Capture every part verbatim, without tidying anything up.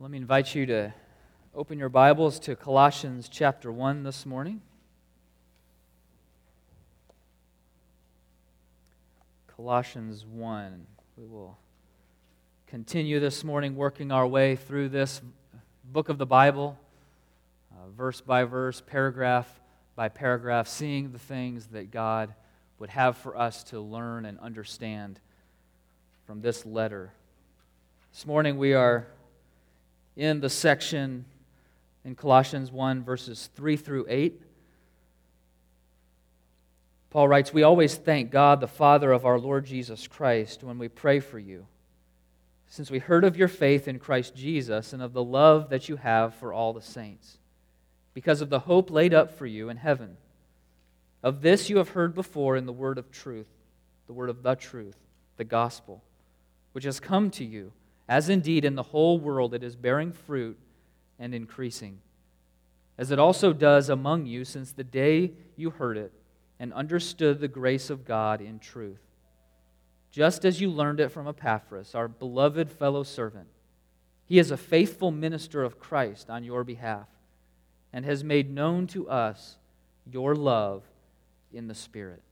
Let me invite you to open your Bibles to Colossians chapter one this morning. Colossians one. We will continue this morning working our way through this book of the Bible, uh, verse by verse, paragraph by paragraph, seeing the things that God would have for us to learn and understand from this letter. This morning we are in the section in Colossians one, verses three through eight. Paul writes, "We always thank God, the Father of our Lord Jesus Christ, when we pray for you, since we heard of your faith in Christ Jesus and of the love that you have for all the saints, because of the hope laid up for you in heaven. Of this you have heard before in the word of truth, the word of the truth, the gospel, which has come to you, as indeed in the whole world it is bearing fruit and increasing, as it also does among you since the day you heard it and understood the grace of God in truth, just as you learned it from Epaphras, our beloved fellow servant. He is a faithful minister of Christ on your behalf and has made known to us your love in the Spirit."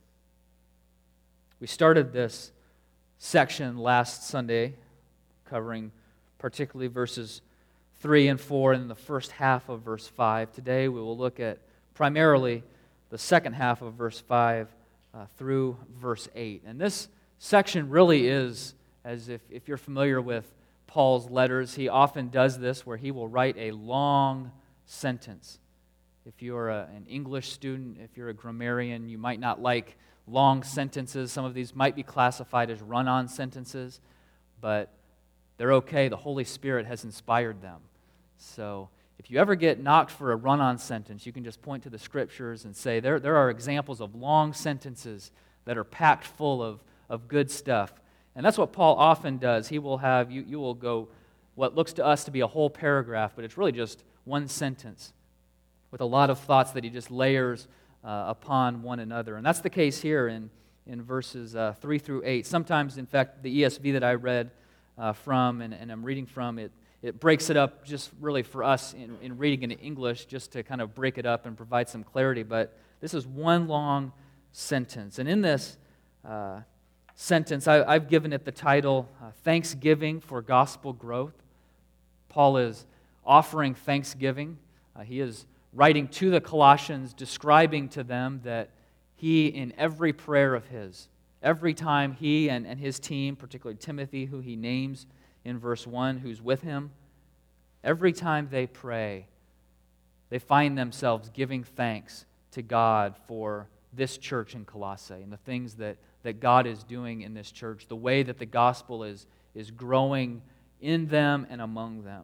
We started this section last Sunday, covering particularly verses three and four and the first half of verse five. Today we will look at primarily the second half of verse five uh, through verse eight. And this section really is, as if, if you're familiar with Paul's letters, he often does this where he will write a long sentence. If you're a, an English student, if you're a grammarian, you might not like long sentences. Some of these might be classified as run-on sentences, but they're okay. The Holy Spirit has inspired them. So if you ever get knocked for a run-on sentence, you can just point to the Scriptures and say, there, there are examples of long sentences that are packed full of, of good stuff. And that's what Paul often does. He will have, you, you will go what looks to us to be a whole paragraph, but it's really just one sentence with a lot of thoughts that he just layers uh, upon one another. And that's the case here in, in verses uh, three through eight. Sometimes, in fact, the E S V that I read Uh, from and, and I'm reading from, it it breaks it up just really for us in, in reading in English, just to kind of break it up and provide some clarity. But this is one long sentence. And in this uh, sentence, I, I've given it the title, uh, Thanksgiving for Gospel Growth. Paul is offering thanksgiving. Uh, he is writing to the Colossians, describing to them that he, in every prayer of his, every time he and, and his team, particularly Timothy, who he names in verse one, who's with him, every time they pray, they find themselves giving thanks to God for this church in Colossae and the things that, that God is doing in this church, the way that the gospel is, is growing in them and among them.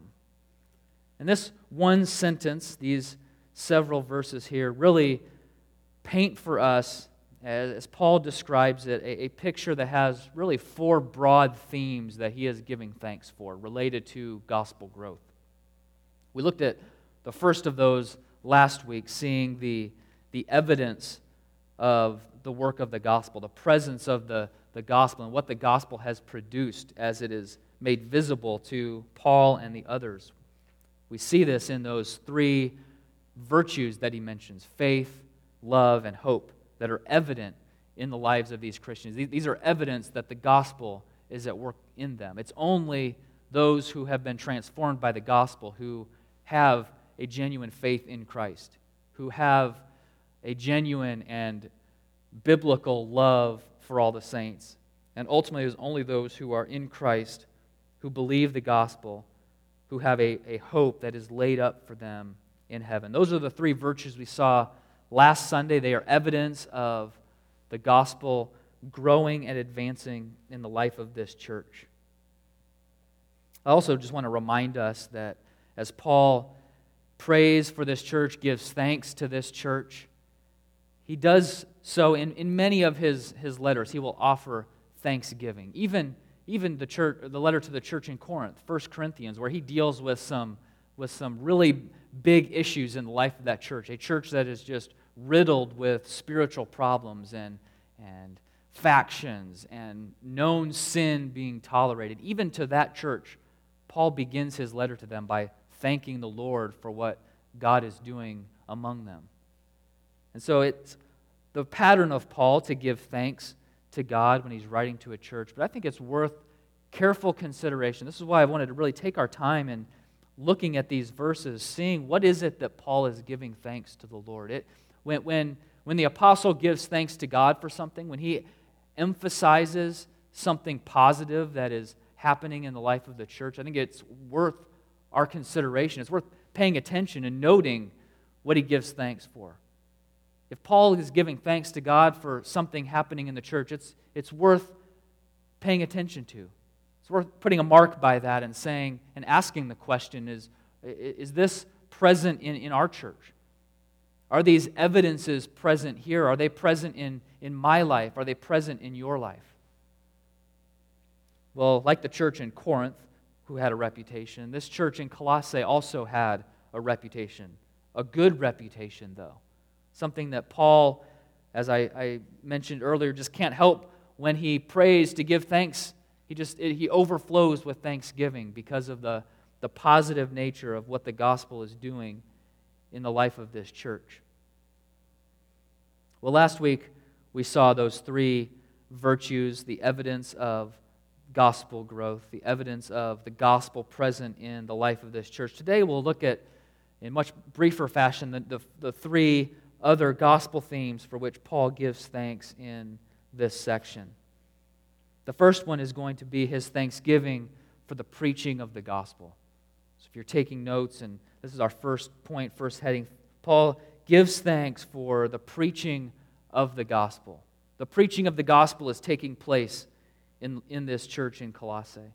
And this one sentence, these several verses here, really paint for us, as Paul describes it, a, a picture that has really four broad themes that he is giving thanks for related to gospel growth. We looked at the first of those last week, seeing the, the evidence of the work of the gospel, the presence of the, the gospel, and what the gospel has produced as it is made visible to Paul and the others. We see this in those three virtues that he mentions: faith, love, and hope, that are evident in the lives of these Christians. These are evidence that the gospel is at work in them. It's only those who have been transformed by the gospel who have a genuine faith in Christ, who have a genuine and biblical love for all the saints. And ultimately, it is only those who are in Christ, who believe the gospel, who have a, a hope that is laid up for them in heaven. Those are the three virtues we saw last Sunday. They are evidence of the gospel growing and advancing in the life of this church. I also just want to remind us that as Paul prays for this church, gives thanks to this church, he does so in, in many of his, his letters. He will offer thanksgiving. Even, even the church, the letter to the church in Corinth, First Corinthians, where he deals with some, with some really big issues in the life of that church, a church that is just riddled with spiritual problems and, and factions and known sin being tolerated. Even to that church, Paul begins his letter to them by thanking the Lord for what God is doing among them. And so it's the pattern of Paul to give thanks to God when he's writing to a church, but I think it's worth careful consideration. This is why I wanted to really take our time in looking at these verses, seeing what is it that Paul is giving thanks to the Lord. It, when, when, when the apostle gives thanks to God for something, when he emphasizes something positive that is happening in the life of the church, I think it's worth our consideration. It's worth paying attention and noting what he gives thanks for. If Paul is giving thanks to God for something happening in the church, it's, it's worth paying attention to. It's worth putting a mark by that and saying and asking the question, is, is this present in, in our church? Are these evidences present here? Are they present in, in my life? Are they present in your life? Well, like the church in Corinth, who had a reputation, this church in Colossae also had a reputation. A good reputation, though. Something that Paul, as I, I mentioned earlier, just can't help when he prays to give thanks. He just it, he overflows with thanksgiving because of the, the positive nature of what the gospel is doing in the life of this church. Well, last week we saw those three virtues, the evidence of gospel growth, the evidence of the gospel present in the life of this church. Today we'll look at, in much briefer fashion, the, the, the three other gospel themes for which Paul gives thanks in this section. The first one is going to be his thanksgiving for the preaching of the gospel. So if you're taking notes, and this is our first point, first heading, Paul gives thanks for the preaching of the gospel. The preaching of the gospel is taking place in, in this church in Colossae.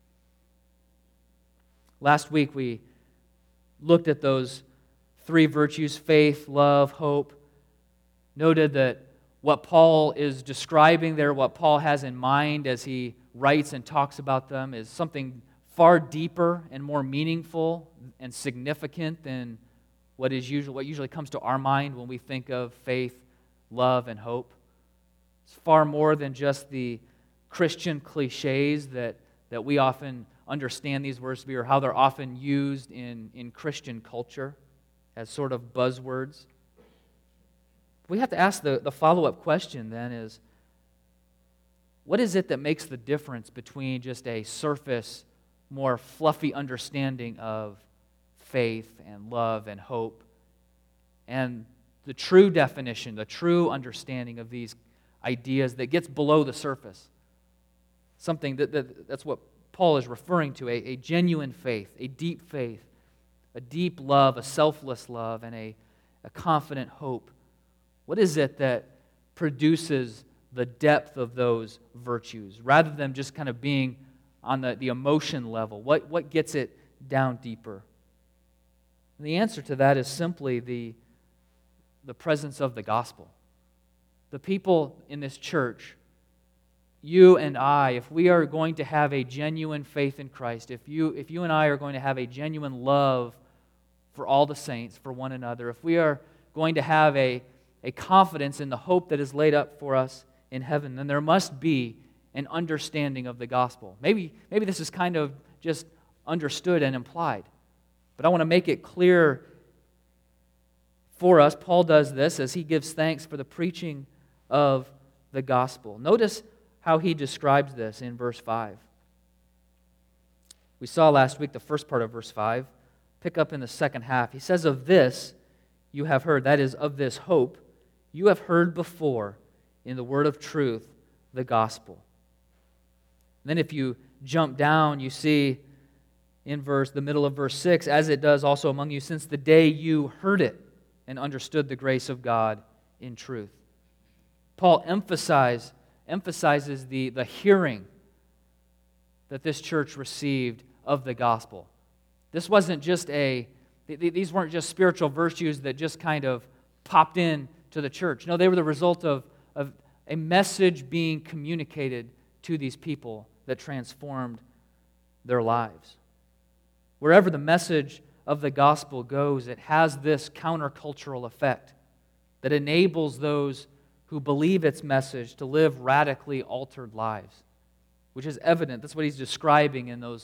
Last week we looked at those three virtues, faith, love, hope. Noted that what Paul is describing there, what Paul has in mind as he writes and talks about them, is something far deeper and more meaningful and significant than what is usually what usually comes to our mind when we think of faith, love, and hope. It's far more than just the Christian cliches that, that we often understand these words to be, or how they're often used in, in Christian culture as sort of buzzwords. We have to ask the, the follow-up question then is, what is it that makes the difference between just a surface, more fluffy understanding of faith and love and hope and the true definition, the true understanding of these ideas that gets below the surface? Something that, that that's what Paul is referring to, a, a genuine faith, a deep faith, a deep love, a selfless love, and a, a confident hope. What is it that produces the depth of those virtues, rather than just kind of being on the, the emotion level? What, what gets it down deeper? And the answer to that is simply the, the presence of the gospel. The people in this church, you and I, if we are going to have a genuine faith in Christ, if you, if you and I are going to have a genuine love for all the saints, for one another, if we are going to have a, a confidence in the hope that is laid up for us in heaven, then there must be an understanding of the gospel. Maybe, maybe this is kind of just understood and implied, but I want to make it clear for us. Paul does this as he gives thanks for the preaching of the gospel. Notice how he describes this in verse five. We saw last week the first part of verse five. Pick up in the second half. He says, "Of this you have heard," that is, of this hope, "you have heard before in the word of truth, the gospel." And then if you jump down, you see in verse the middle of verse six, "As it does also among you since the day you heard it and understood the grace of God in truth." Paul emphasized, emphasizes the, the hearing that this church received of the gospel. This wasn't just a, these weren't just spiritual virtues that just kind of popped in to the church. No, they were the result of, of a message being communicated to these people that transformed their lives. Wherever the message of the gospel goes, it has this countercultural effect that enables those who believe its message to live radically altered lives, which is evident. That's what he's describing in those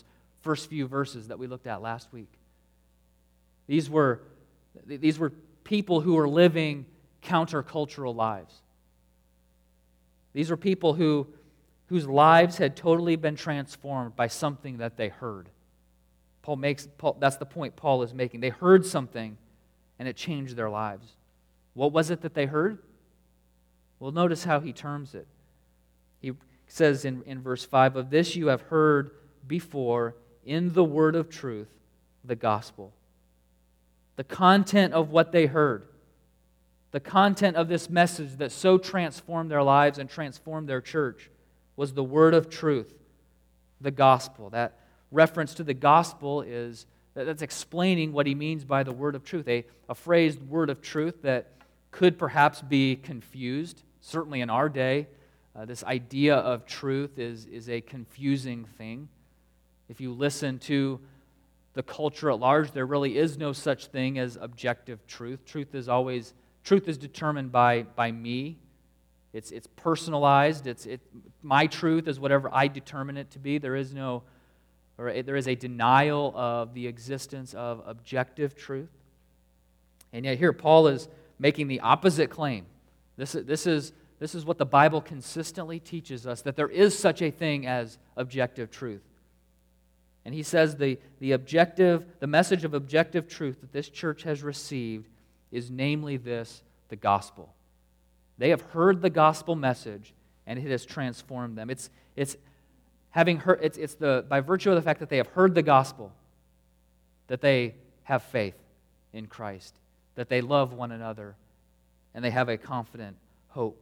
first few verses that we looked at last week. These were, these were people who were living countercultural lives. These were people who, whose lives had totally been transformed by something that they heard. Paul makes, Paul, that's the point Paul is making. They heard something, and it changed their lives. What was it that they heard? Well, notice how he terms it. He says in, in verse five, "Of this you have heard before in the word of truth, the gospel." The content of what they heard, the content of this message that so transformed their lives and transformed their church was the word of truth, the gospel. That reference to the gospel is, that's explaining what he means by the word of truth, a, a phrased word of truth that could perhaps be confused. Certainly in our day, uh, this idea of truth is, is a confusing thing. If you listen to the culture at large, there really is no such thing as objective truth. Truth is always, truth is determined by, by me. It's, it's personalized. It's, it, my truth is whatever I determine it to be. There is no, or there is a denial of the existence of objective truth. And yet here Paul is making the opposite claim. This, this, is, this is what the Bible consistently teaches us, that there is such a thing as objective truth. And he says the, the objective, the message of objective truth that this church has received is namely this, the gospel. They have heard the gospel message, and it has transformed them. It's, it's having heard, it's, it's the, by virtue of the fact that they have heard the gospel, that they have faith in Christ, that they love one another, and they have a confident hope.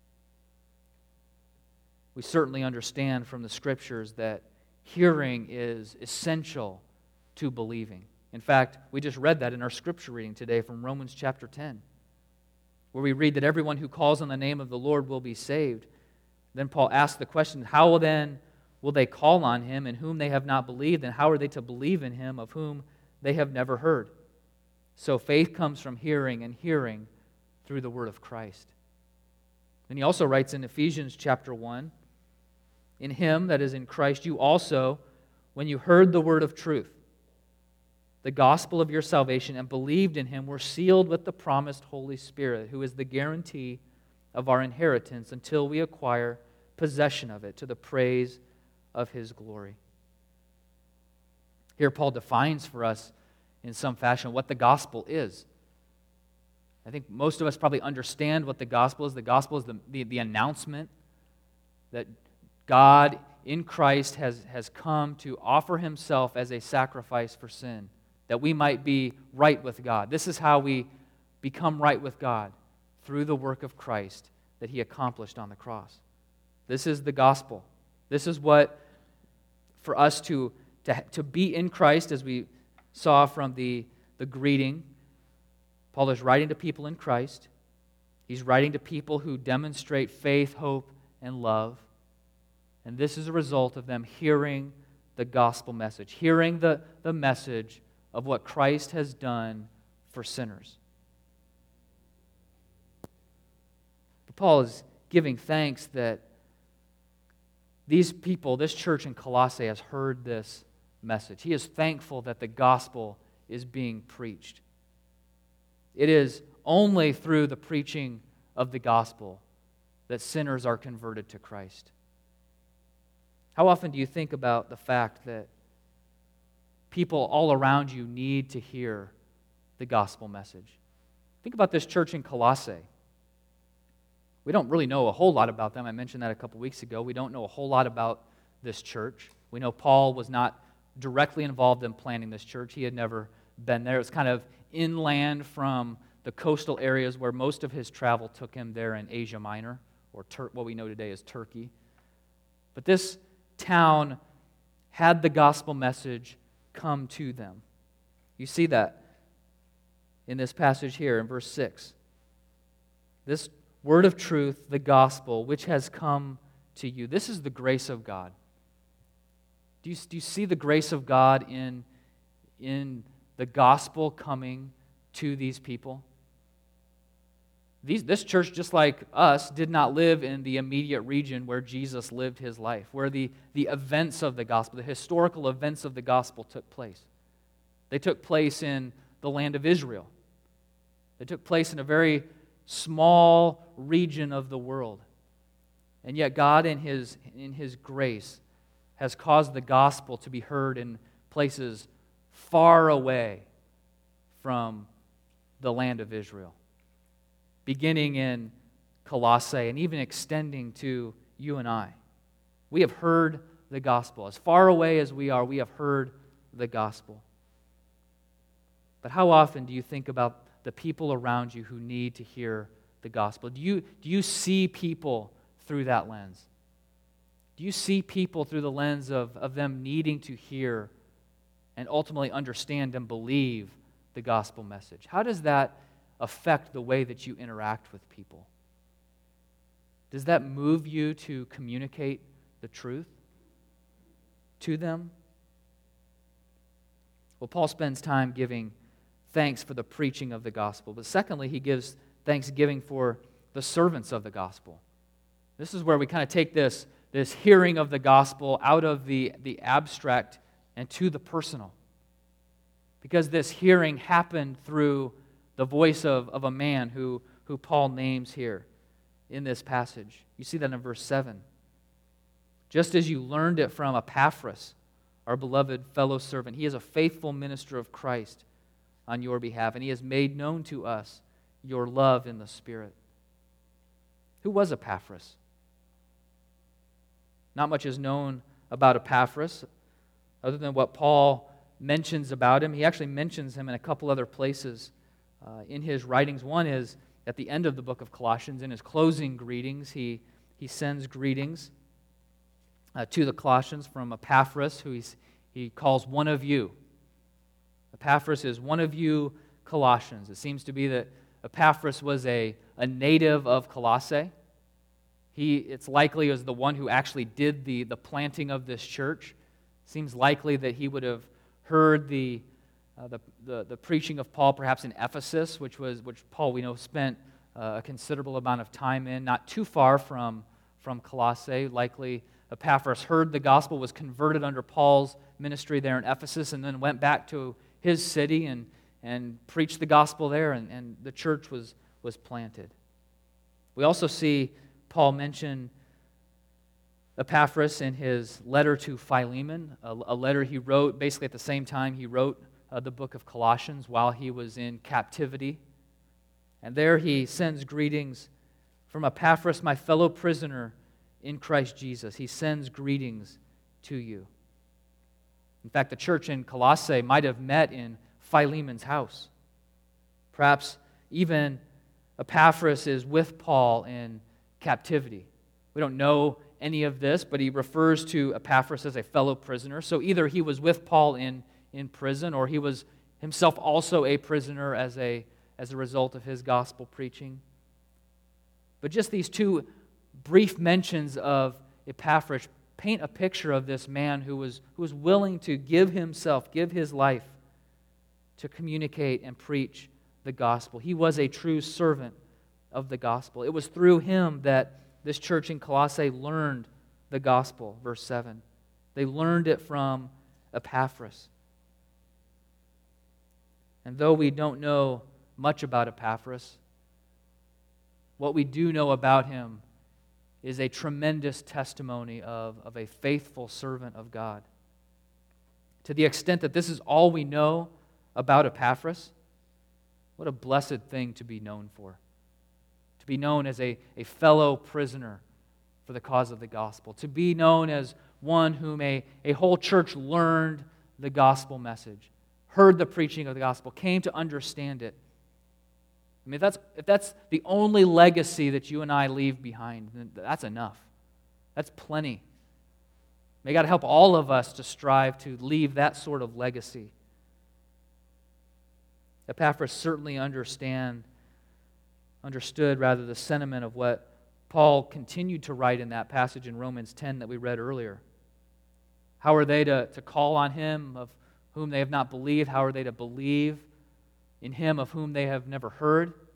We certainly understand from the Scriptures that hearing is essential to believing. In fact, we just read that in our Scripture reading today from Romans chapter ten, where we read that everyone who calls on the name of the Lord will be saved. Then Paul asks the question, how then will they call on him in whom they have not believed, and how are they to believe in him of whom they have never heard? So faith comes from hearing, and hearing through the word of Christ. And he also writes in Ephesians chapter one, "In him," that is in Christ, "you also, when you heard the word of truth, the gospel of your salvation, and believed in him, were sealed with the promised Holy Spirit, who is the guarantee of our inheritance until we acquire possession of it, to the praise of his glory." Here Paul defines for us in some fashion what the gospel is. I think most of us probably understand what the gospel is. The gospel is the, the, the announcement that God in Christ has, has come to offer himself as a sacrifice for sin, that we might be right with God. This is how we become right with God, through the work of Christ that he accomplished on the cross. This is the gospel. This is what, for us to, to, to be in Christ, as we saw from the, the greeting, Paul is writing to people in Christ. He's writing to people who demonstrate faith, hope, and love. And this is a result of them hearing the gospel message, hearing the, the message of what Christ has done for sinners. But Paul is giving thanks that these people, this church in Colossae, has heard this message. He is thankful that the gospel is being preached. It is only through the preaching of the gospel that sinners are converted to Christ. How often do you think about the fact that people all around you need to hear the gospel message? Think about this church in Colossae. We don't really know a whole lot about them. I mentioned that a couple weeks ago. We don't know a whole lot about this church. We know Paul was not directly involved in planning this church. He had never been there. It was kind of inland from the coastal areas where most of his travel took him there in Asia Minor, or Tur- what we know today as Turkey. But this town had the gospel message come to them. You see that in this passage here in verse six. This word of truth, the gospel, which has come to you. This is the grace of God. Do you, do you see the grace of God in, in the gospel coming to these people? These, this church, just like us, did not live in the immediate region where Jesus lived his life, where the, the events of the gospel, the historical events of the gospel took place. They took place in the land of Israel. They took place in a very small region of the world. And yet God, in his, in his grace, has caused the gospel to be heard in places far away from the land of Israel, beginning in Colossae and even extending to you and I. We have heard the gospel. As far away as we are, we have heard the gospel. But how often do you think about the people around you who need to hear the gospel? Do you, do you see people through that lens? Do you see people through the lens of, of them needing to hear and ultimately understand and believe the gospel message? How does that affect the way that you interact with people? Does that move you to communicate the truth to them? Well, Paul spends time giving thanks for the preaching of the gospel, but secondly, he gives thanksgiving for the servants of the gospel. This is where we kind of take this, this hearing of the gospel out of the, the abstract and to the personal. Because this hearing happened through the voice of, of a man who, who Paul names here in this passage. You see that in verse seven. Just as you learned it from Epaphras, our beloved fellow servant, he is a faithful minister of Christ on your behalf, and he has made known to us your love in the Spirit. Who was Epaphras? Not much is known about Epaphras, other than what Paul mentions about him. He actually mentions him in a couple other places uh, in his writings. One is at the end of the book of Colossians. In his closing greetings, he, he sends greetings uh, to the Colossians from Epaphras, who he's, he calls one of you. Epaphras is one of you Colossians. It seems to be that Epaphras was a, a native of Colossae. He, it's likely, was the one who actually did the, the planting of this church. Seems likely that he would have heard the, uh, the, the, the preaching of Paul perhaps in Ephesus, which was which Paul, we know, spent uh, a considerable amount of time in, not too far from, from Colossae. Likely Epaphras heard the gospel, was converted under Paul's ministry there in Ephesus, and then went back to his city and, and preached the gospel there, and, and the church was, was planted. We also see Paul mention Epaphras in his letter to Philemon, a, a letter he wrote basically at the same time he wrote uh, the book of Colossians while he was in captivity. And there he sends greetings from Epaphras, my fellow prisoner in Christ Jesus. He sends greetings to you. In fact, the church in Colossae might have met in Philemon's house. Perhaps even Epaphras is with Paul in captivity. We don't know any of this, but he refers to Epaphras as a fellow prisoner. So either he was with Paul in, in prison, or he was himself also a prisoner as a, as a result of his gospel preaching. But just these two brief mentions of Epaphras paint a picture of this man who was, who was willing to give himself, give his life to communicate and preach the gospel. He was a true servant of the gospel. It was through him that this church in Colossae learned the gospel, verse seven. They learned it from Epaphras. And though we don't know much about Epaphras, what we do know about him is a tremendous testimony of, of a faithful servant of God. To the extent that this is all we know about Epaphras, what a blessed thing to be known for. To be known as a, a fellow prisoner for the cause of the gospel. To be known as one whom a, a whole church learned the gospel message, heard the preaching of the gospel, came to understand it. I mean, if that's, if that's the only legacy that you and I leave behind, then that's enough. That's plenty. May God help all of us to strive to leave that sort of legacy. Epaphras certainly understand, understood rather the sentiment of what Paul continued to write in that passage in Romans ten that we read earlier. How are they to, to call on him of whom they have not believed? How are they to believe in him of whom they have never heard?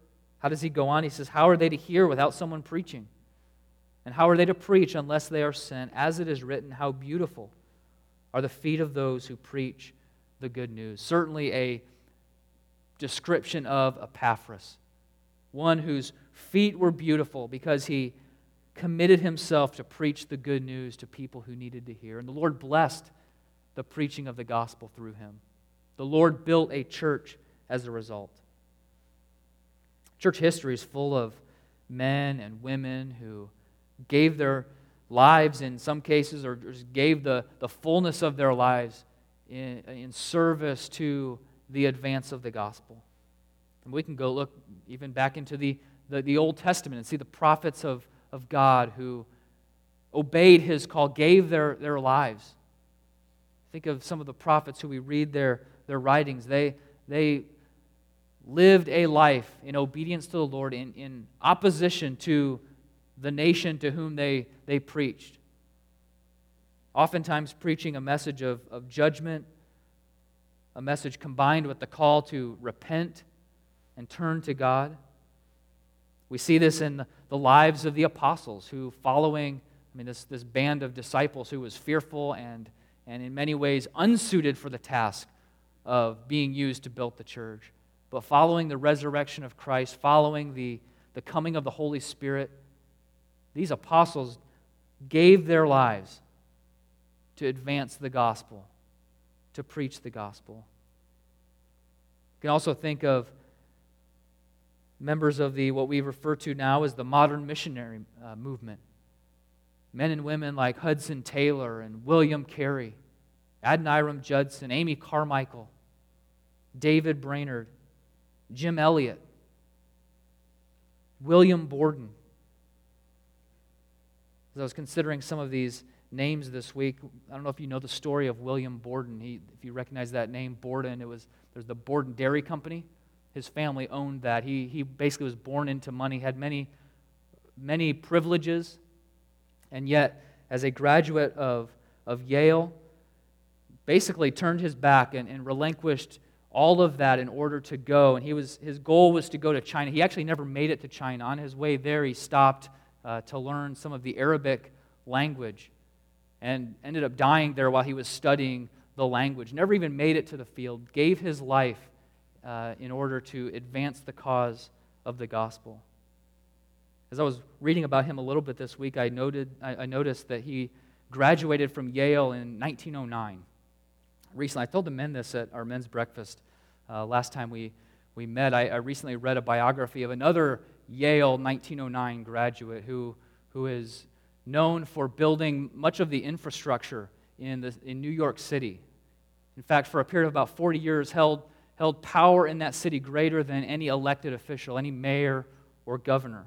How does he go on? He says, how are they to hear without someone preaching? And how are they to preach unless they are sent? As it is written, how beautiful are the feet of those who preach the good news. Certainly a description of Epaphras, one whose feet were beautiful because he committed himself to preach the good news to people who needed to hear. And the Lord blessed the preaching of the gospel through him. The Lord built a church as a result. Church history is full of men and women who gave their lives in some cases, or just gave the, the fullness of their lives in, in service to the advance of the gospel. And we can go look even back into the, the, the Old Testament and see the prophets of, of God who obeyed his call, gave their, their lives. Think of some of the prophets who we read their, their writings. They, they lived a life in obedience to the Lord, in, in opposition to the nation to whom they, they preached. Oftentimes preaching a message of, of judgment, a message combined with the call to repent and turn to God. We see this in the, the lives of the apostles who, following, I mean, this, this band of disciples who was fearful and, and in many ways unsuited for the task of being used to build the church. But following the resurrection of Christ, following the, the coming of the Holy Spirit, these apostles gave their lives to advance the gospel, to preach the gospel. You can also think of members of the what we refer to now as the modern missionary uh, movement. Men and women like Hudson Taylor and William Carey, Adoniram Judson, Amy Carmichael, David Brainerd, Jim Elliot, William Borden. As I was considering some of these names this week, I don't know if you know the story of William Borden. He, if you recognize that name, Borden, it was there's the Borden Dairy Company. His family owned that. He, he basically was born into money, had many, many privileges, and yet, as a graduate of, of Yale, basically turned his back and, and relinquished all of that in order to go. And he was his goal was to go to China. He actually never made it to China. On his way there, he stopped uh, to learn some of the Arabic language and ended up dying there while he was studying the language. Never even made it to the field. Gave his life uh, in order to advance the cause of the gospel. As I was reading about him a little bit this week, I noted I, I noticed that he graduated from Yale in nineteen oh nine. Recently, I told the men this at our men's breakfast uh, last time we, we met. I, I recently read a biography of another Yale nineteen oh nine graduate who, who is known for building much of the infrastructure in, the, in New York City. In fact, for a period of about forty years, held, held power in that city greater than any elected official, any mayor or governor.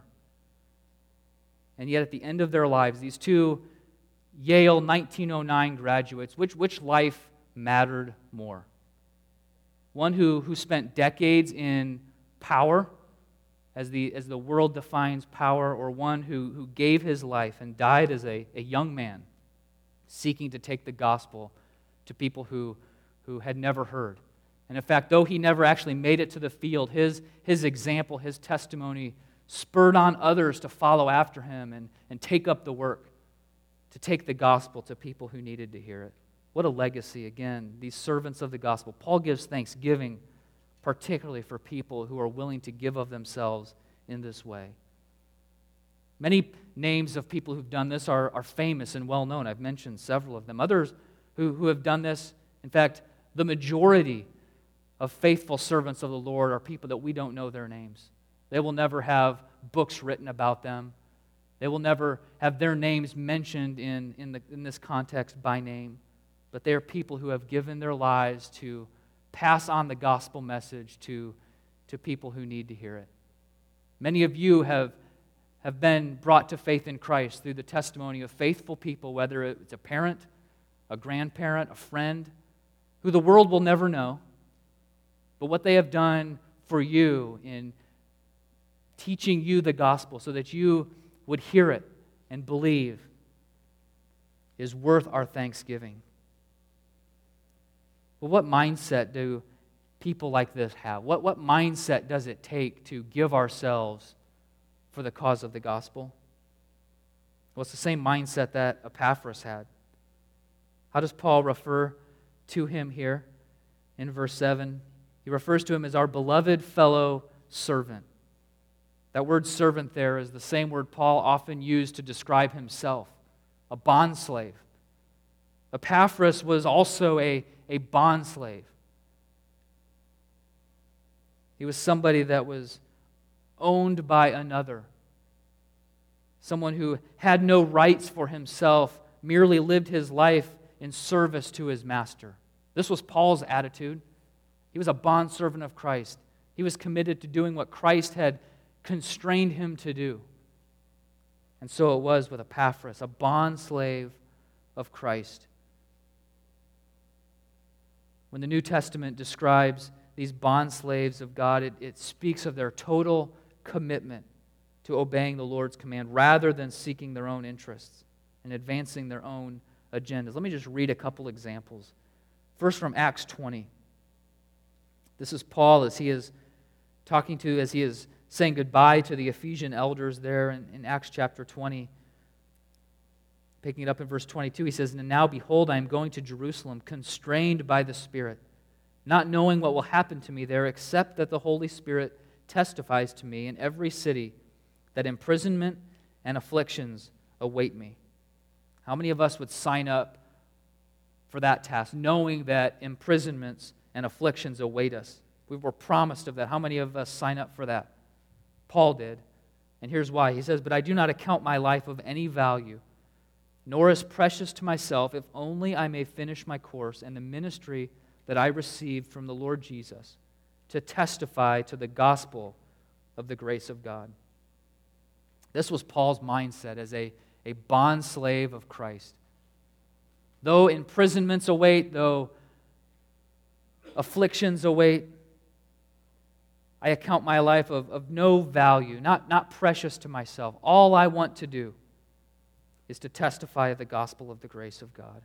And yet at the end of their lives, these two Yale nineteen oh nine graduates, which, which life mattered more? One who, who spent decades in power, as the, as the world defines power, or one who, who gave his life and died as a, a young man, seeking to take the gospel to people who, who had never heard. And in fact, though he never actually made it to the field, his, his example, his testimony spurred on others to follow after him and, and take up the work, to take the gospel to people who needed to hear it. What a legacy, again, these servants of the gospel. Paul gives thanksgiving particularly for people who are willing to give of themselves in this way. Many names of people who've done this are, are famous and well known. I've mentioned several of them. Others who, who have done this, in fact, the majority of faithful servants of the Lord are people that we don't know their names. They will never have books written about them. They will never have their names mentioned in, in, the, in this context by name. But they are people who have given their lives to pass on the gospel message to, to people who need to hear it. Many of you have, have been brought to faith in Christ through the testimony of faithful people, whether it's a parent, a grandparent, a friend, who the world will never know, but what they have done for you in teaching you the gospel so that you would hear it and believe is worth our thanksgiving. Well, what mindset do people like this have? What, what mindset does it take to give ourselves for the cause of the gospel? Well, it's the same mindset that Epaphras had. How does Paul refer to him here in verse seven? He refers to him as our beloved fellow servant. That word servant there is the same word Paul often used to describe himself, a bondslave. Epaphras was also a, a bondslave. He was somebody that was owned by another. Someone who had no rights for himself, merely lived his life in service to his master. This was Paul's attitude. He was a bondservant of Christ. He was committed to doing what Christ had constrained him to do. And so it was with Epaphras, a bondslave of Christ. When the New Testament describes these bondslaves of God, it, it speaks of their total commitment to obeying the Lord's command rather than seeking their own interests and advancing their own agendas. Let me just read a couple examples. First, from Acts twenty. This is Paul as he is talking to, as he is saying goodbye to the Ephesian elders there in, in Acts chapter twenty. Picking it up in verse twenty-two, he says, "And now behold, I am going to Jerusalem, constrained by the Spirit, not knowing what will happen to me there, except that the Holy Spirit testifies to me in every city that imprisonment and afflictions await me." How many of us would sign up for that task, knowing that imprisonments and afflictions await us? We were promised of that. How many of us sign up for that? Paul did. And here's why. He says, "But I do not account my life of any value, nor as precious to myself, if only I may finish my course and the ministry that I received from the Lord Jesus, to testify to the gospel of the grace of God." This was Paul's mindset as a, a bondslave of Christ. Though imprisonments await, though afflictions await, I account my life of, of no value, not, not precious to myself. All I want to do is to testify of the gospel of the grace of God.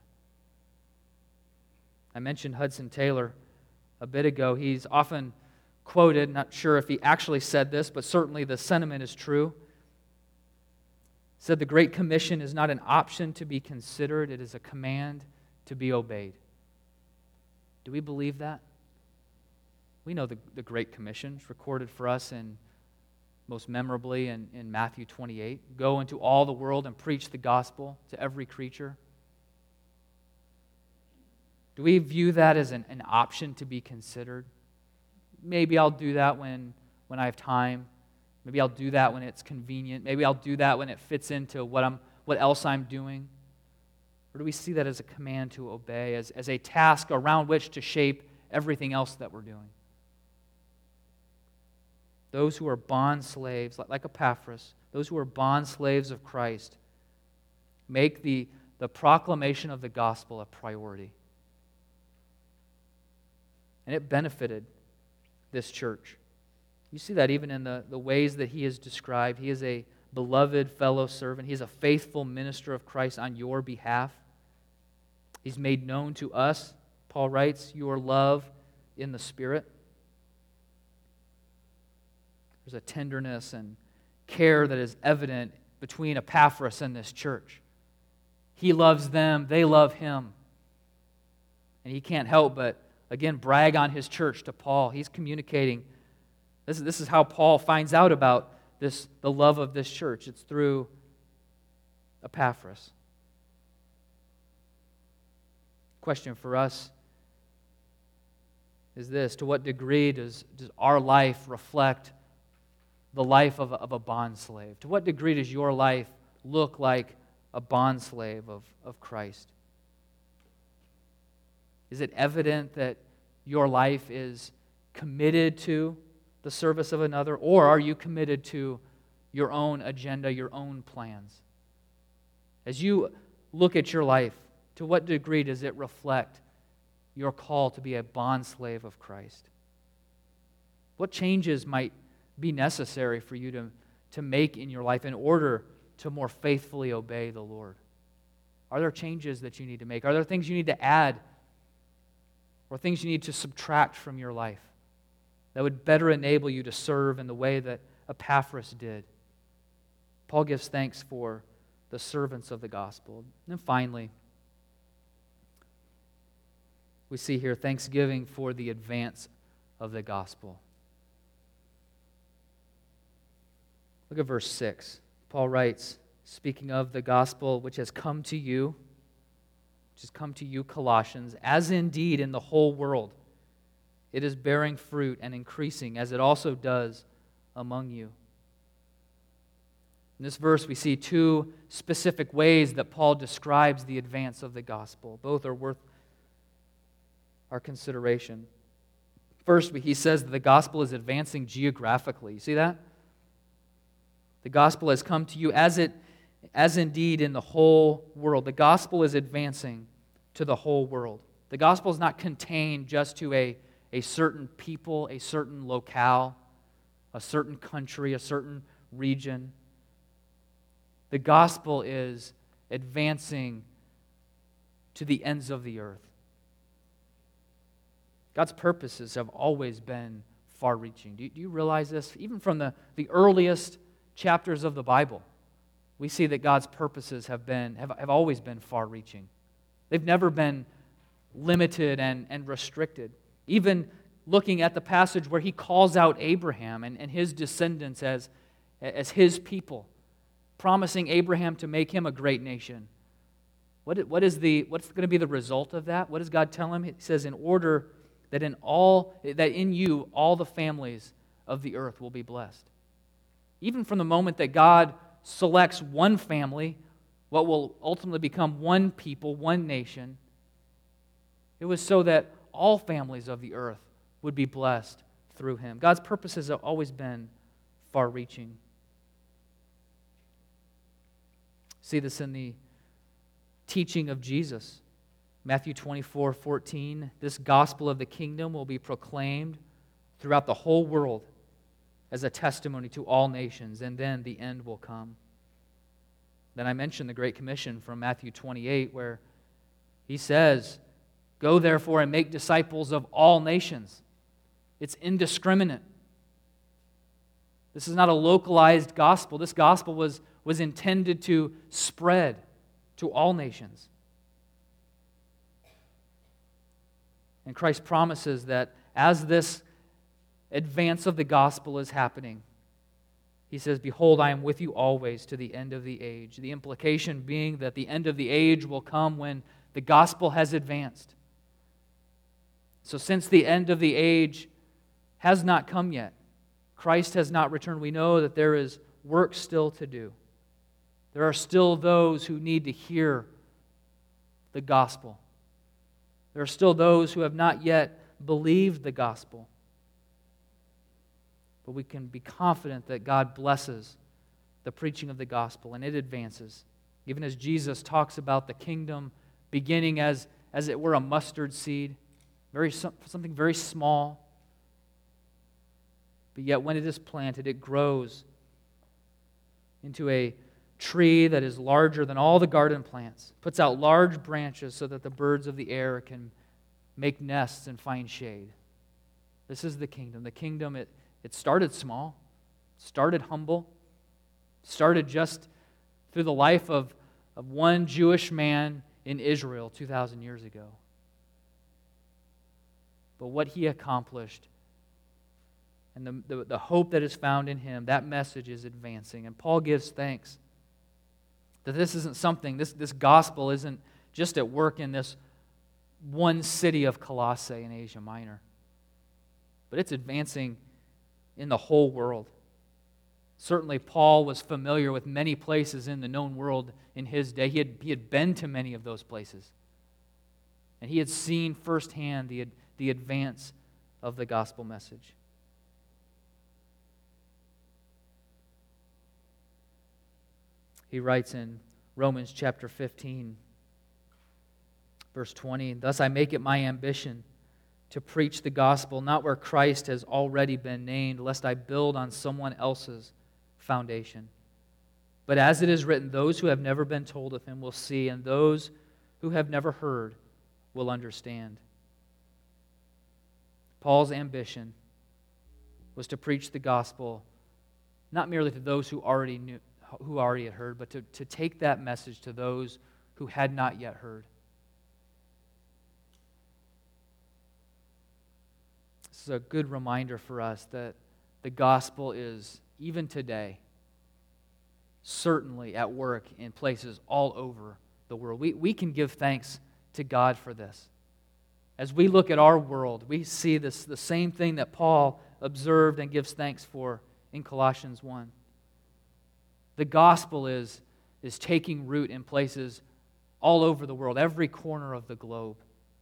I mentioned Hudson Taylor a bit ago. He's often quoted, not sure if he actually said this, but certainly the sentiment is true. He said, "The Great Commission is not an option to be considered, it is a command to be obeyed." Do we believe that? We know the, the Great Commission is recorded for us in most memorably in, in Matthew twenty-eight. Go into all the world and preach the gospel to every creature. Do we view that as an, an option to be considered? Maybe I'll do that when, when I have time. Maybe I'll do that when it's convenient. Maybe I'll do that when it fits into what I'm what else I'm doing. Or do we see that as a command to obey, as, as a task around which to shape everything else that we're doing? Those who are bond slaves, like Epaphras, those who are bond slaves of Christ, make the, the proclamation of the gospel a priority. And it benefited this church. You see that even in the, the ways that he is described. He is a beloved fellow servant. He is a faithful minister of Christ on your behalf. He's made known to us, Paul writes, your love in the Spirit. There's a tenderness and care that is evident between Epaphras and this church. He loves them, they love him. And he can't help but, again, brag on his church to Paul. He's communicating. This is, this is how Paul finds out about this, the love of this church. It's through Epaphras. Question for us is this: to what degree does, does our life reflect the life of a, of a bondslave? To what degree does your life look like a bondslave of, of Christ? Is it evident that your life is committed to the service of another, or are you committed to your own agenda, your own plans? As you look at your life, to what degree does it reflect your call to be a bondslave of Christ? What changes might be necessary for you to, to make in your life in order to more faithfully obey the Lord? Are there changes that you need to make? Are there things you need to add or things you need to subtract from your life that would better enable you to serve in the way that Epaphras did. Paul gives thanks for the servants of the gospel. And then finally, we see here thanksgiving for the advance of the gospel. Look at verse six. Paul writes, speaking of the gospel which has come to you, which has come to you, Colossians, as indeed in the whole world it is bearing fruit and increasing, as it also does among you. In this verse, we see two specific ways that Paul describes the advance of the gospel. Both are worth our consideration. First, he says that the gospel is advancing geographically. You see that? The gospel has come to you as it, as indeed in the whole world. The gospel is advancing to the whole world. The gospel is not contained just to a, a certain people, a certain locale, a certain country, a certain region. The gospel is advancing to the ends of the earth. God's purposes have always been far-reaching. Do you, do you realize this? Even from the, the earliest chapters of the Bible, we see that God's purposes have been have, have always been far-reaching. They've never been limited and, and restricted. Even looking at the passage where he calls out Abraham and, and his descendants as, as his people, promising Abraham to make him a great nation. What, what is the, what's going to be the result of that? What does God tell him? He says, in order that in all that in you all the families of the earth will be blessed. Even from the moment that God selects one family, what will ultimately become one people, one nation, it was so that all families of the earth would be blessed through him. God's purposes have always been far-reaching. See this in the teaching of Jesus. Matthew twenty-four fourteen, this gospel of the kingdom will be proclaimed throughout the whole world as a testimony to all nations, and then the end will come. Then I mentioned the Great Commission from Matthew twenty-eight, where he says, go therefore and make disciples of all nations. It's indiscriminate. This is not a localized gospel. This gospel was, was intended to spread to all nations. And Christ promises that as this advance of the gospel is happening, he says, behold, I am with you always to the end of the age. The implication being that the end of the age will come when the gospel has advanced. So since the end of the age has not come yet, Christ has not returned, we know that there is work still to do. There are still those who need to hear the gospel. There are still those who have not yet believed the gospel. But we can be confident that God blesses the preaching of the gospel, and it advances. Even as Jesus talks about the kingdom beginning as, as it were a mustard seed, very something very small. But yet when it is planted, it grows into a tree that is larger than all the garden plants, puts out large branches so that the birds of the air can make nests and find shade. This is the kingdom. The kingdom, it, it started small, started humble, started just through the life of, of one Jewish man in Israel two thousand years ago. But what he accomplished and the, the, the hope that is found in him, that message is advancing. And Paul gives thanks that this isn't something, this, this gospel isn't just at work in this one city of Colossae in Asia Minor, but it's advancing in the whole world. Certainly Paul was familiar with many places in the known world in his day. He had, he had been to many of those places. And he had seen firsthand the, the advance of the gospel message. He writes in Romans chapter fifteen, verse twenty, thus I make it my ambition to preach the gospel, not where Christ has already been named, lest I build on someone else's foundation. But as it is written, those who have never been told of him will see, and those who have never heard will understand. Paul's ambition was to preach the gospel not merely to those who already knew, who already had heard, but to, to take that message to those who had not yet heard. This is a good reminder for us that the gospel is, even today, certainly at work in places all over the world. We, we can give thanks to God for this. As we look at our world, we see this the same thing that Paul observed and gives thanks for in Colossians one. The gospel is, is taking root in places all over the world, every corner of the globe.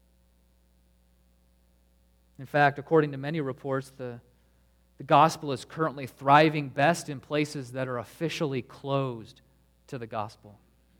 In fact, according to many reports, the, the gospel is currently thriving best in places that are officially closed to the gospel,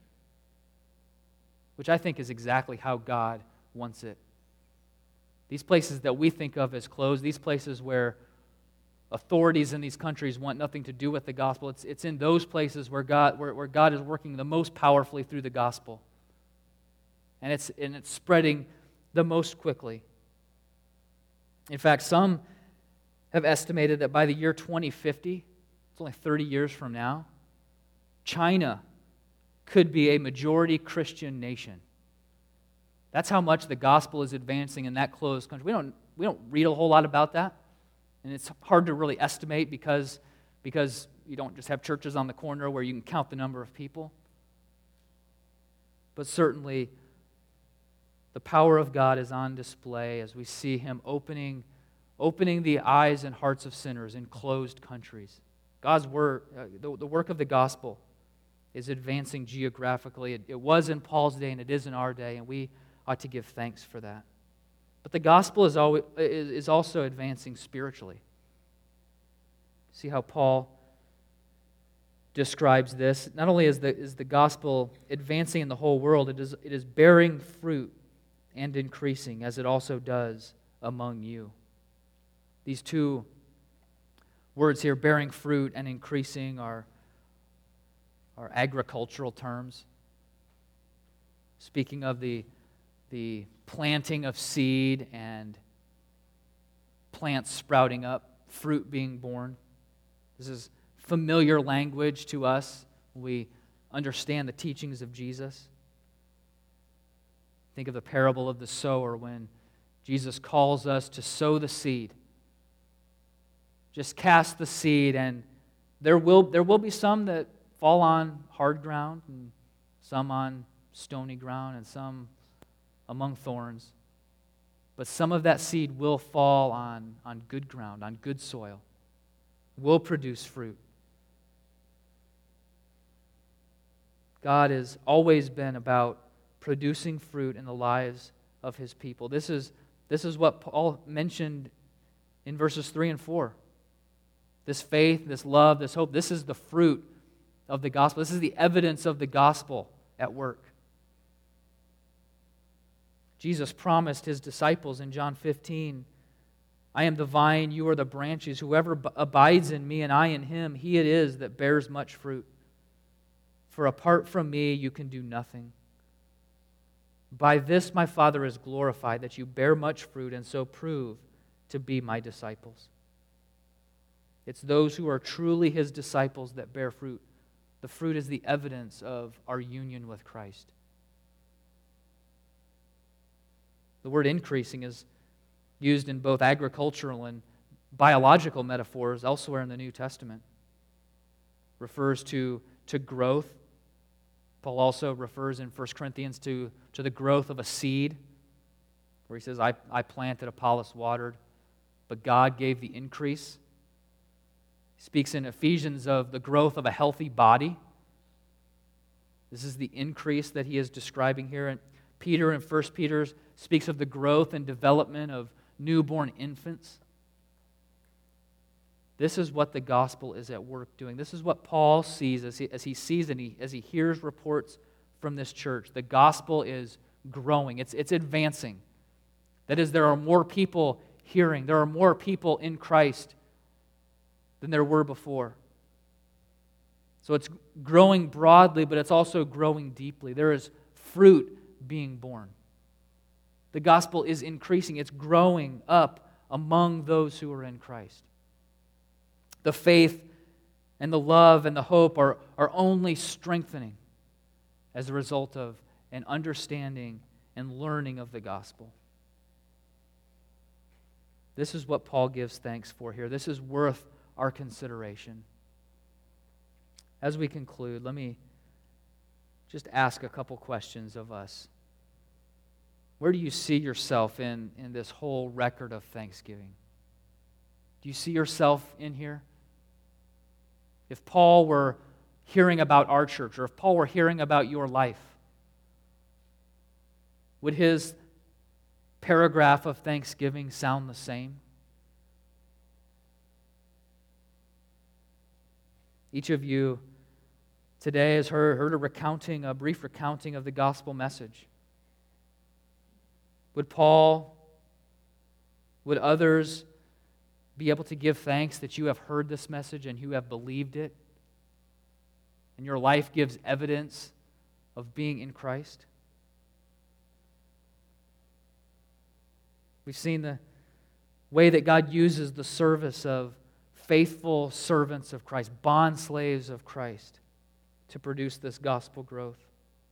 which I think is exactly how God wants it. These places that we think of as closed, these places where authorities in these countries want nothing to do with the gospel, it's, it's in those places where God, where, where God is working the most powerfully through the gospel. And it's, and it's spreading the most quickly. In fact, some have estimated that by the year twenty fifty, it's only thirty years from now, China could be a majority Christian nation. That's how much the gospel is advancing in that closed country. We don't, we don't read a whole lot about that, and it's hard to really estimate because, because you don't just have churches on the corner where you can count the number of people. But certainly, the power of God is on display as we see Him opening, opening the eyes and hearts of sinners in closed countries. God's work, uh, the, the work of the gospel is advancing geographically. It, it was in Paul's day and it is in our day, and we ought to give thanks for that. But the gospel is, always, is, is also advancing spiritually. See how Paul describes this. Not only is the, is the gospel advancing in the whole world, it is, it is bearing fruit and increasing, as it also does among you. These two words here, bearing fruit and increasing, are, are agricultural terms. Speaking of the, the planting of seed and plants sprouting up, fruit being born. This is familiar language to us when we understand the teachings of Jesus. Think of the parable of the sower when Jesus calls us to sow the seed. Just cast the seed, and there will, there will be some that fall on hard ground, and some on stony ground, and some among thorns. But some of that seed will fall on, on good ground, on good soil, will produce fruit. God has always been about producing fruit in the lives of His people. This is, this is what Paul mentioned in verses three and four. This faith, this love, this hope, this is the fruit of the gospel. This is the evidence of the gospel at work. Jesus promised His disciples in John fifteen, I am the vine, you are the branches. Whoever b- abides in me and I in him, he it is that bears much fruit. For apart from me, you can do nothing. By this my Father is glorified, that you bear much fruit and so prove to be my disciples. It's those who are truly His disciples that bear fruit. The fruit is the evidence of our union with Christ. The word increasing is used in both agricultural and biological metaphors elsewhere in the New Testament. Refers to, to growth. Paul also refers in First Corinthians to, to the growth of a seed, where he says, I, I planted, Apollos watered, but God gave the increase. He speaks in Ephesians of the growth of a healthy body. This is the increase that he is describing here. And Peter in First Peter speaks of the growth and development of newborn infants. This is what the gospel is at work doing. This is what Paul sees as he, as he sees and he, as he hears reports from this church. The gospel is growing. It's, it's advancing. That is, there are more people hearing. There are more people in Christ than there were before. So it's growing broadly, but it's also growing deeply. There is fruit being born. The gospel is increasing. It's growing up among those who are in Christ. The faith and the love and the hope are, are only strengthening as a result of an understanding and learning of the gospel. This is what Paul gives thanks for here. This is worth our consideration. As we conclude, let me just ask a couple questions of us. Where do you see yourself in, in this whole record of thanksgiving? Do you see yourself in here? If Paul were hearing about our church, or if Paul were hearing about your life, would his paragraph of thanksgiving sound the same? Each of you today has heard, heard a recounting, a brief recounting of the gospel message. Would Paul, would others be able to give thanks that you have heard this message and you have believed it, and your life gives evidence of being in Christ? We've seen the way that God uses the service of faithful servants of Christ, bond slaves of Christ, to produce this gospel growth.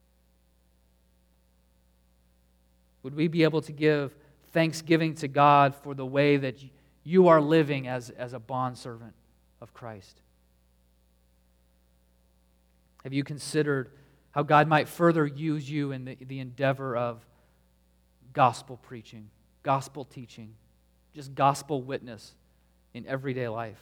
Would we be able to give thanksgiving to God for the way that you are living as, as a bondservant of Christ? Have you considered how God might further use you in the, the endeavor of gospel preaching, gospel teaching, just gospel witness in everyday life?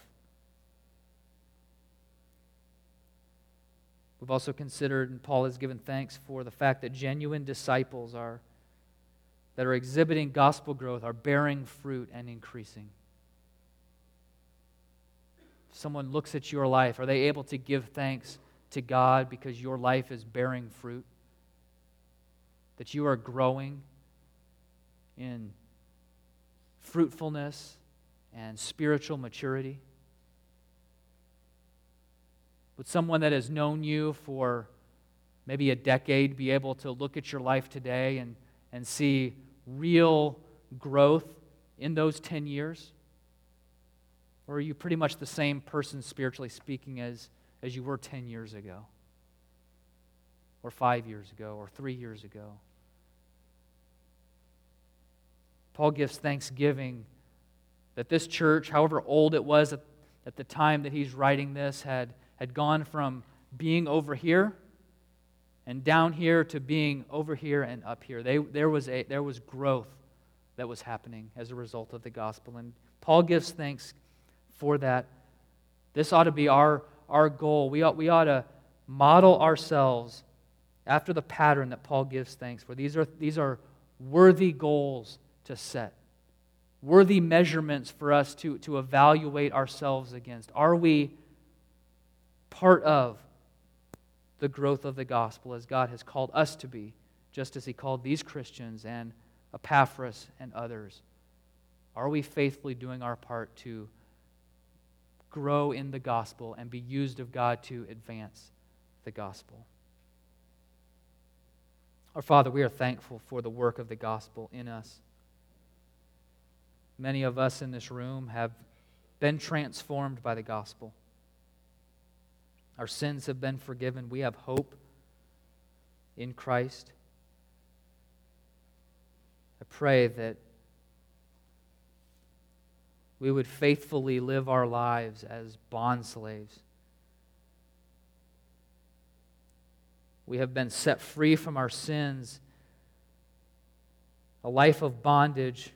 We've also considered, and Paul has given thanks for the fact that genuine disciples are that are exhibiting gospel growth are bearing fruit and increasing. If someone looks at your life, are they able to give thanks to God because your life is bearing fruit? That you are growing in fruitfulness and spiritual maturity? Would someone that has known you for maybe a decade be able to look at your life today and, and see real growth in those ten years? Or are you pretty much the same person, spiritually speaking, as, as you were ten years ago? Or five years ago? Or three years ago? Paul gives thanksgiving that this church, however old it was at, at the time that he's writing this, had, had gone from being over here and down here to being over here and up here. They, there was a, there was growth that was happening as a result of the gospel. And Paul gives thanks for that. This ought to be our, our goal. We ought, we ought to model ourselves after the pattern that Paul gives thanks for. These are, these are worthy goals to set, worthy measurements for us to, to evaluate ourselves against. Are we part of the growth of the gospel as God has called us to be, just as He called these Christians and Epaphras and others? Are we faithfully doing our part to grow in the gospel and be used of God to advance the gospel? Our Father, we are thankful for the work of the gospel in us. Many of us in this room have been transformed by the gospel. Our sins have been forgiven. We have hope in Christ. I pray that we would faithfully live our lives as bondslaves. We have been set free from our sins, a life of bondage,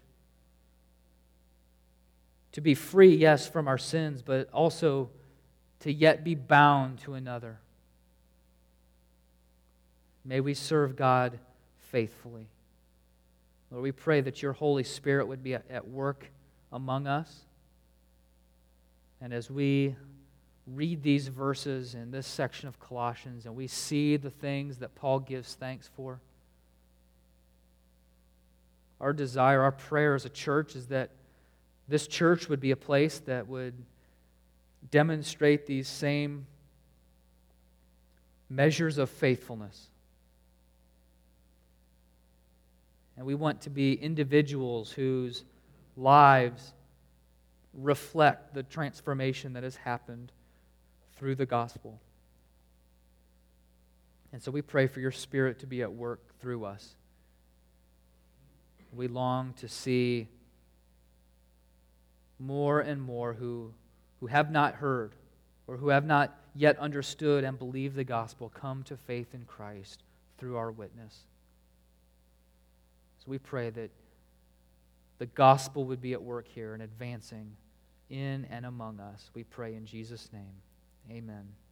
to be free, yes, from our sins, but also to yet be bound to another. May we serve God faithfully. Lord, we pray that your Holy Spirit would be at work among us. And as we read these verses in this section of Colossians and we see the things that Paul gives thanks for, our desire, our prayer as a church is that this church would be a place that would demonstrate these same measures of faithfulness. And we want to be individuals whose lives reflect the transformation that has happened through the gospel. And so we pray for your Spirit to be at work through us. We long to see more and more who, who have not heard or who have not yet understood and believed the gospel come to faith in Christ through our witness. So we pray that the gospel would be at work here and advancing in and among us. We pray in Jesus' name. Amen.